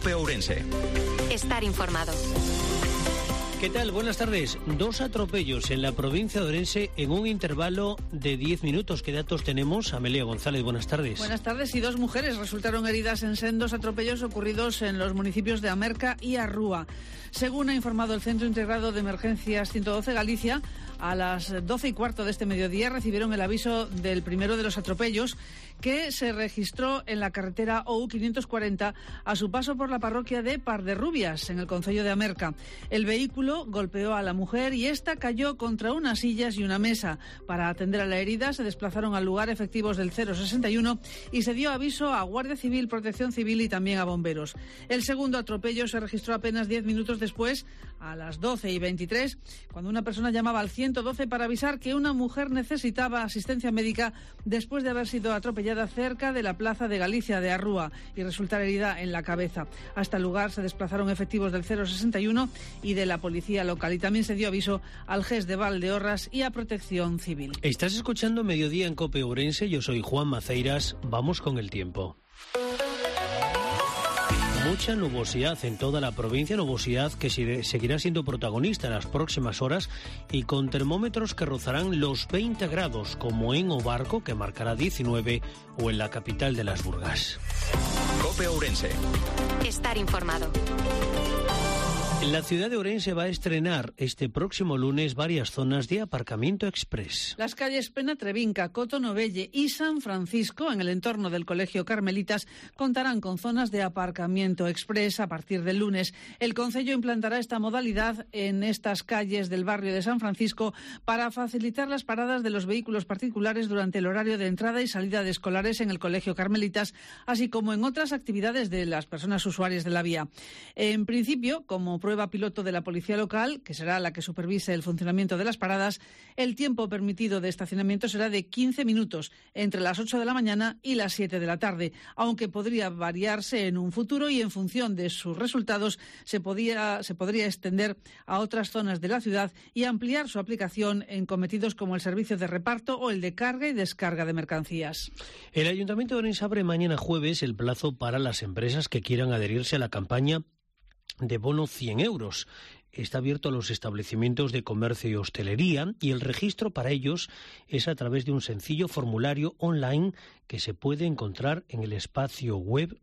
COPE Ourense. Estar informado. ¿Qué tal? Buenas tardes. 2 atropellos en la provincia de Ourense en un intervalo de 10 minutos. ¿Qué datos tenemos? Amelia González, buenas tardes. Buenas tardes. Y 2 mujeres resultaron heridas en sendos atropellos ocurridos en los municipios de Amerca y Arrúa. Según ha informado el Centro Integrado de Emergencias 112 Galicia, a las 12:15 de este mediodía recibieron el aviso del primero de los atropellos, que se registró en la carretera OU 540 a su paso por la parroquia de Parderrubias, en el concello de Amerca. El vehículo golpeó a la mujer y esta cayó contra unas sillas y una mesa. Para atender a la herida se desplazaron al lugar efectivos del 061 y se dio aviso a Guardia Civil, Protección Civil y también a bomberos. El segundo atropello se registró apenas 10 minutos después, a las 12:23, cuando una persona llamaba al 112 para avisar que una mujer necesitaba asistencia médica después de haber sido atropellada cerca de la plaza de Galicia de Arrúa y resultar herida en la cabeza. Hasta el lugar se desplazaron efectivos del 061 y de la policía local, y también se dio aviso al GES de Valdeorras y a Protección Civil. Estás escuchando Mediodía en COPE Ourense. Yo soy Juan Maceiras. Vamos con el tiempo. Mucha nubosidad en toda la provincia, nubosidad que seguirá siendo protagonista en las próximas horas y con termómetros que rozarán los 20 grados, como en Obarco, que marcará 19, o en la capital de las Burgas. COPE Ourense. Estar informado. La ciudad de Ourense va a estrenar este próximo lunes varias zonas de aparcamiento express. Las calles Pena Trevinca, Coto Novelle y San Francisco, en el entorno del Colegio Carmelitas, contarán con zonas de aparcamiento express a partir del lunes. El concello implantará esta modalidad en estas calles del barrio de San Francisco para facilitar las paradas de los vehículos particulares durante el horario de entrada y salida de escolares en el Colegio Carmelitas, así como en otras actividades de las personas usuarias de la vía. En principio, como prueba piloto de la policía local, que será la que supervise el funcionamiento de las paradas, el tiempo permitido de estacionamiento será de 15 minutos entre las 8 de la mañana y las 7 de la tarde, aunque podría variarse en un futuro y en función de sus resultados se podría extender a otras zonas de la ciudad y ampliar su aplicación en cometidos como el servicio de reparto o el de carga y descarga de mercancías. El Ayuntamiento de Ourense abre mañana jueves el plazo para las empresas que quieran adherirse a la campaña de bono 100 euros. Está abierto a los establecimientos de comercio y hostelería y el registro para ellos es a través de un sencillo formulario online que se puede encontrar en el espacio web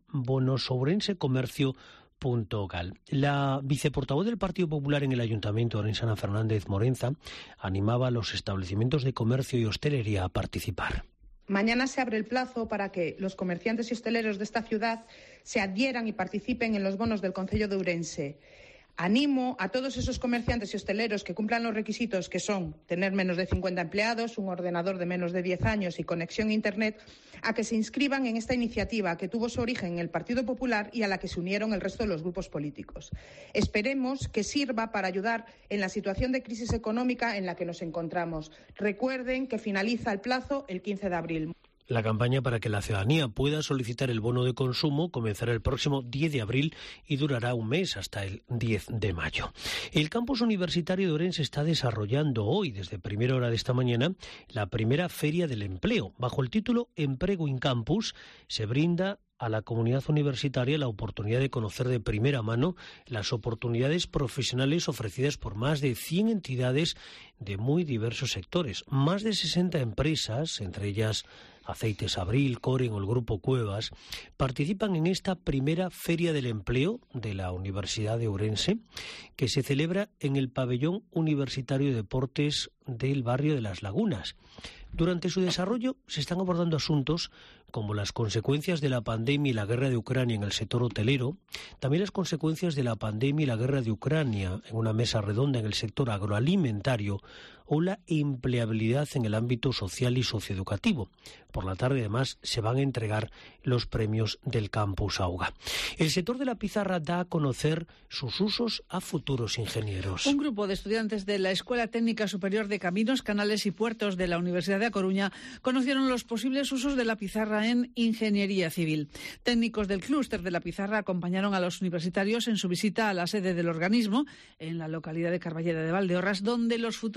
bonosourensecomercio.gal. La viceportavoz del Partido Popular en el Ayuntamiento de Ourense, Ana Fernández Morenza, animaba a los establecimientos de comercio y hostelería a participar. Mañana se abre el plazo para que los comerciantes y hosteleros de esta ciudad se adhieran y participen en los bonos del concello de Ourense. Animo a todos esos comerciantes y hosteleros que cumplan los requisitos, que son tener menos de 50 empleados, un ordenador de menos de 10 años y conexión a Internet, a que se inscriban en esta iniciativa que tuvo su origen en el Partido Popular y a la que se unieron el resto de los grupos políticos. Esperemos que sirva para ayudar en la situación de crisis económica en la que nos encontramos. Recuerden que finaliza el plazo el 15 de abril. La campaña para que la ciudadanía pueda solicitar el bono de consumo comenzará el próximo 10 de abril y durará un mes hasta el 10 de mayo. El campus universitario de Ourense está desarrollando hoy, desde primera hora de esta mañana, la primera Feria del Empleo. Bajo el título Emprego in Campus se brinda a la comunidad universitaria la oportunidad de conocer de primera mano las oportunidades profesionales ofrecidas por más de 100 entidades de muy diversos sectores. Más de 60 empresas, entre ellas Aceites Abril, Coren o el Grupo Cuevas, participan en esta primera Feria del Empleo de la Universidad de Ourense, que se celebra en el Pabellón Universitario de Deportes del barrio de Las Lagunas. Durante su desarrollo se están abordando asuntos como las consecuencias de la pandemia y la guerra de Ucrania en el sector hotelero, también las consecuencias de la pandemia y la guerra de Ucrania en una mesa redonda en el sector agroalimentario o la empleabilidad en el ámbito social y socioeducativo. Por la tarde, además, se van a entregar los premios del Campus Auga. El sector de la pizarra da a conocer sus usos a futuros ingenieros. Un grupo de estudiantes de la Escuela Técnica Superior de Caminos, Canales y Puertos de la Universidad de A Coruña conocieron los posibles usos de la pizarra en ingeniería civil. Técnicos del clúster de la pizarra acompañaron a los universitarios en su visita a la sede del organismo, en la localidad de Carballeda de Valdeorras, donde los futuros ingenieros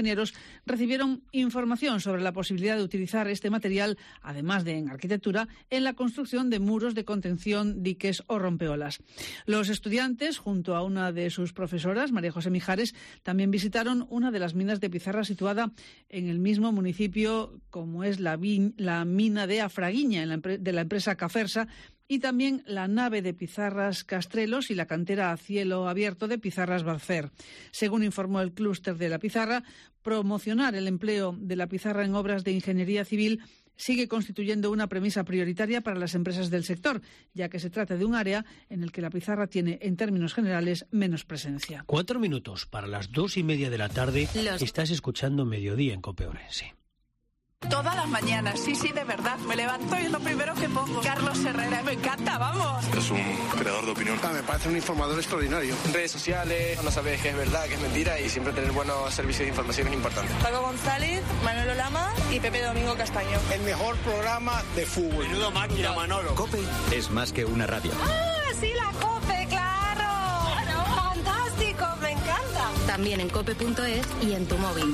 ingenieros recibieron información sobre la posibilidad de utilizar este material, además de en arquitectura, en la construcción de muros de contención, diques o rompeolas. Los estudiantes, junto a una de sus profesoras, María José Mijares, también visitaron una de las minas de pizarra situada en el mismo municipio, como es la mina de Afraguiña, de la empresa Cafersa, y también la nave de pizarras Castrelos y la cantera a cielo abierto de pizarras Balfer. Según informó el clúster de la pizarra, promocionar el empleo de la pizarra en obras de ingeniería civil sigue constituyendo una premisa prioritaria para las empresas del sector, ya que se trata de un área en el que la pizarra tiene, en términos generales, menos presencia. 4 minutos para las 2:30 de la tarde. Estás escuchando Mediodía en COPE Ourense. Todas las mañanas, sí, de verdad. Me levanto y es lo primero que pongo. Carlos Herrera, me encanta, vamos. Es un creador de opinión. Me parece un informador extraordinario. En redes sociales, no sabes qué es verdad, qué es mentira y siempre tener buenos servicios de información es importante. Paco González, Manolo Lama y Pepe Domingo Castaño. El mejor programa de fútbol. Menudo máquina, Manolo. COPE es más que una radio. ¡Ah, sí, la COPE, claro! ¡Fantástico, me encanta! También en cope.es y en tu móvil.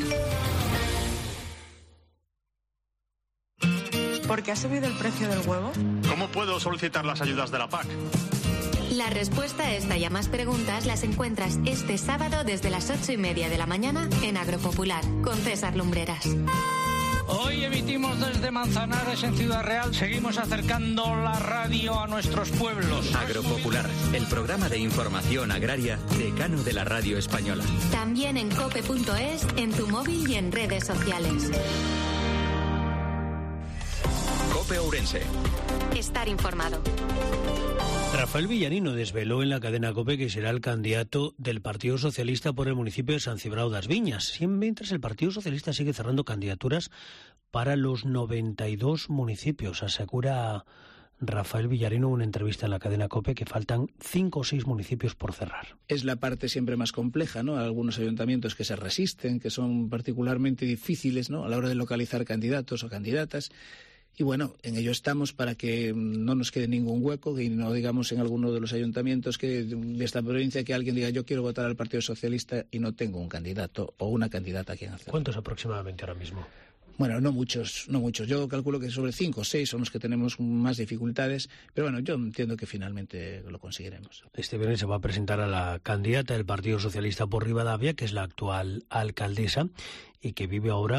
¿Por qué ha subido el precio del huevo? ¿Cómo puedo solicitar las ayudas de la PAC? La respuesta a esta y a más preguntas las encuentras este sábado desde las 8:30 de la mañana en Agropopular, con César Lumbreras. Hoy emitimos desde Manzanares, en Ciudad Real. Seguimos acercando la radio a nuestros pueblos. Agropopular, el programa de información agraria decano de la radio española. También en cope.es, en tu móvil y en redes sociales. COPE Ourense. Estar informado. Rafael Villarino desveló en la cadena COPE que será el candidato del Partido Socialista por el municipio de San Cibrao das Viñas, mientras el Partido Socialista sigue cerrando candidaturas para los 92 municipios. Asegura Rafael Villarino en una entrevista en la cadena COPE que faltan 5 o 6 municipios por cerrar. Es la parte siempre más compleja, ¿no? Algunos ayuntamientos que se resisten, que son particularmente difíciles, ¿no?, a la hora de localizar candidatos o candidatas. Y bueno, en ello estamos para que no nos quede ningún hueco y no digamos en alguno de los ayuntamientos de esta provincia que alguien diga yo quiero votar al Partido Socialista y no tengo un candidato o una candidata a quien hacer. ¿Cuántos aproximadamente ahora mismo? Bueno, no muchos. Yo calculo que sobre 5 o 6 son los que tenemos más dificultades, pero bueno, yo entiendo que finalmente lo conseguiremos. Este viernes se va a presentar a la candidata del Partido Socialista por Rivadavia, que es la actual alcaldesa, y que vive ahora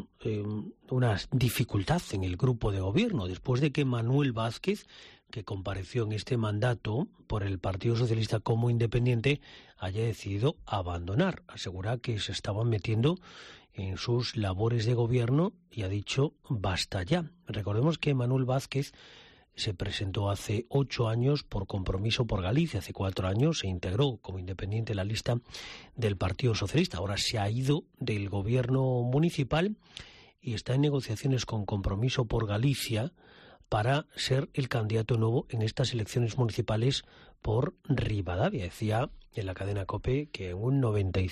una dificultad en el grupo de gobierno, después de que Manuel Vázquez, que compareció en este mandato por el Partido Socialista como independiente, haya decidido abandonar. Asegura que se estaban metiendo en sus labores de gobierno y ha dicho basta ya. Recordemos que Manuel Vázquez se presentó hace 8 años por Compromiso por Galicia. Hace 4 años se integró como independiente en la lista del Partido Socialista. Ahora se ha ido del gobierno municipal y está en negociaciones con Compromiso por Galicia para ser el candidato nuevo en estas elecciones municipales por Rivadavia. Decía en la cadena COPE que un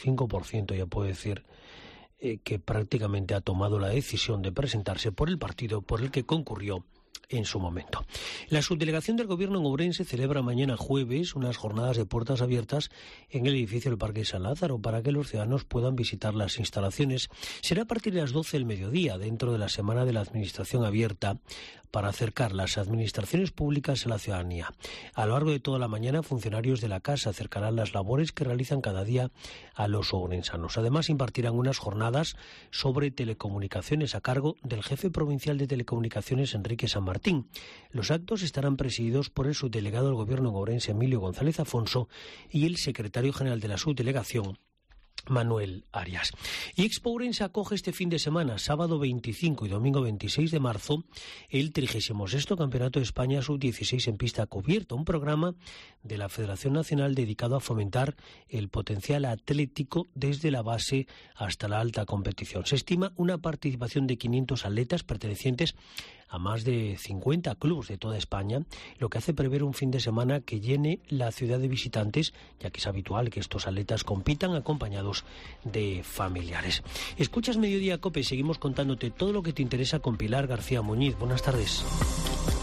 95% ya puede decir que prácticamente ha tomado la decisión de presentarse por el partido por el que concurrió en su momento. La subdelegación del Gobierno en Ourense celebra mañana jueves unas jornadas de puertas abiertas en el edificio del Parque San Lázaro para que los ciudadanos puedan visitar las instalaciones. Será a partir de las 12 del mediodía, dentro de la Semana de la Administración Abierta, para acercar las administraciones públicas a la ciudadanía. A lo largo de toda la mañana, funcionarios de la Casa acercarán las labores que realizan cada día a los ourensanos. Además, impartirán unas jornadas sobre telecomunicaciones a cargo del jefe provincial de telecomunicaciones, Enrique San Martín. Los actos estarán presididos por el subdelegado del Gobierno en Ourense, Emilio González Afonso, y el secretario general de la subdelegación, Manuel Arias. Y Expo Ourense acoge este fin de semana, sábado 25 y domingo 26 de marzo, el 36º Campeonato de España Sub-16 en pista cubierta, un programa de la Federación Nacional dedicado a fomentar el potencial atlético desde la base hasta la alta competición. Se estima una participación de 500 atletas pertenecientes a más de 50 clubes de toda España, lo que hace prever un fin de semana que llene la ciudad de visitantes, ya que es habitual que estos atletas compitan acompañados de familiares. Escuchas Mediodía COPE, seguimos contándote todo lo que te interesa con Pilar García Muñiz. Buenas tardes.